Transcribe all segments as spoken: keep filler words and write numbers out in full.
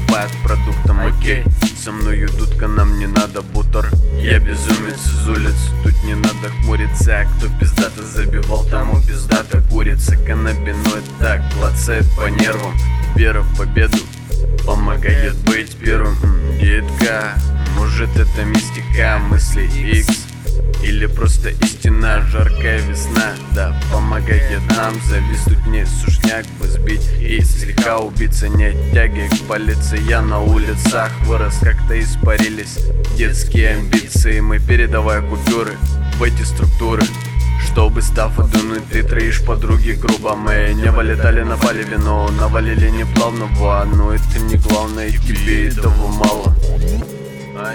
покупают продуктом, окей. Со мной дудка, нам не надо бутер. Я безумец из улиц, тут не надо хмуриться. Кто пиздато забивал, тому пиздато курица. Каннабиноид так клацает по нервам. Вера в победу помогает быть первым. М, детка, может это мистика, мысли X или просто истина, жаркая весна. Да, помогает нам зависнуть, не сушняк бы сбить и слегка убиться. Не тяги к полиции, я на улицах вырос, как-то испарились детские амбиции. Мы передавая купюры в эти структуры, чтобы став дунуть, ты троишь подруги грубо. Мы не вылетали на палеве, но навалили неплавного. Но это не главное, тебе этого мало. Ай.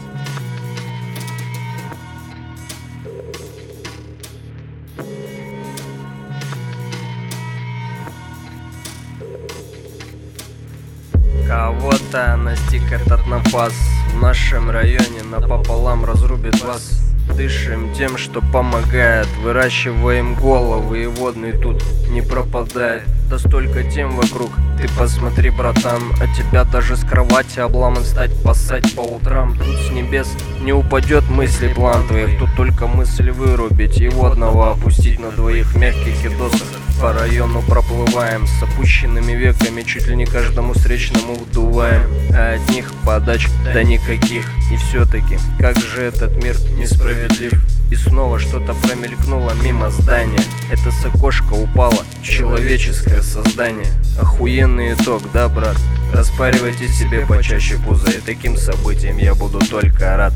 Кого-то настиг этот напас. В нашем районе напополам разрубит вас. Дышим тем, что помогает. Выращиваем головы, и водный тут не пропадает. Да столько тем вокруг, ты посмотри, братан. А тебя даже с кровати обламан стать, поссать по утрам. Тут с небес не упадет мысли план твоих. Тут только мысль вырубить и водного опустить на двоих мягких идосах. По району проплываем с опущенными веками, чуть ли не каждому встречному вдуваем. А от них подач да никаких. И все-таки, как же этот мир несправедлив. И снова что-то промелькнуло мимо здания. Это с окошка упало в человеческое создание. Охуенный итог, да, брат? Распаривайте себе почаще пузо, и таким событиям я буду только рад.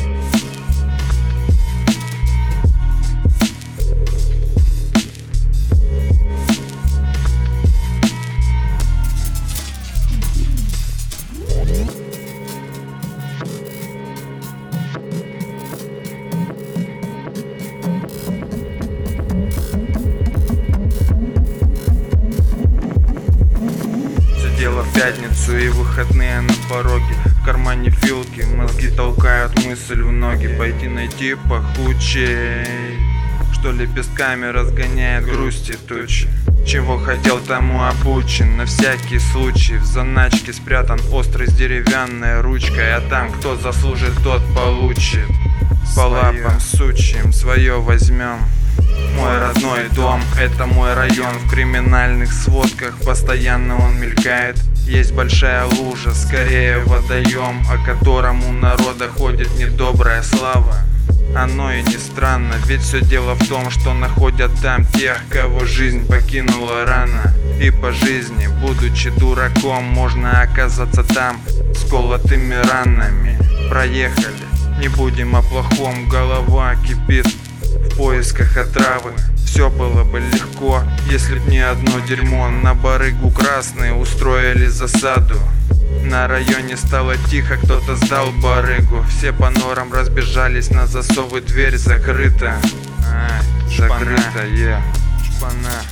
Дело в пятницу и выходные на пороге. В кармане филки, мозги толкают мысль в ноги. Пойти найти пахучей, что лепестками разгоняет грусти тучи. Чего хотел, тому обучен. На всякий случай в заначке спрятан острый с деревянной ручкой. А там кто заслужит, тот получит. По лапам сучьим свое возьмем. Мой родной дом, это мой район. В криминальных сводках постоянно он мелькает. Есть большая лужа, скорее водоем, о котором у народа ходит недобрая слава. Оно и не странно, ведь все дело в том, что находят там тех, кого жизнь покинула рано. И по жизни, будучи дураком, можно оказаться там с колотыми ранами. Проехали, не будем о плохом, голова кипит в поисках отравы. Все было бы легко, если б не одно дерьмо. На барыгу красные устроили засаду. На районе стало тихо, кто-то сдал барыгу. Все по норам разбежались, на засовы дверь закрыта. А, закрыта, е, yeah. Шпана.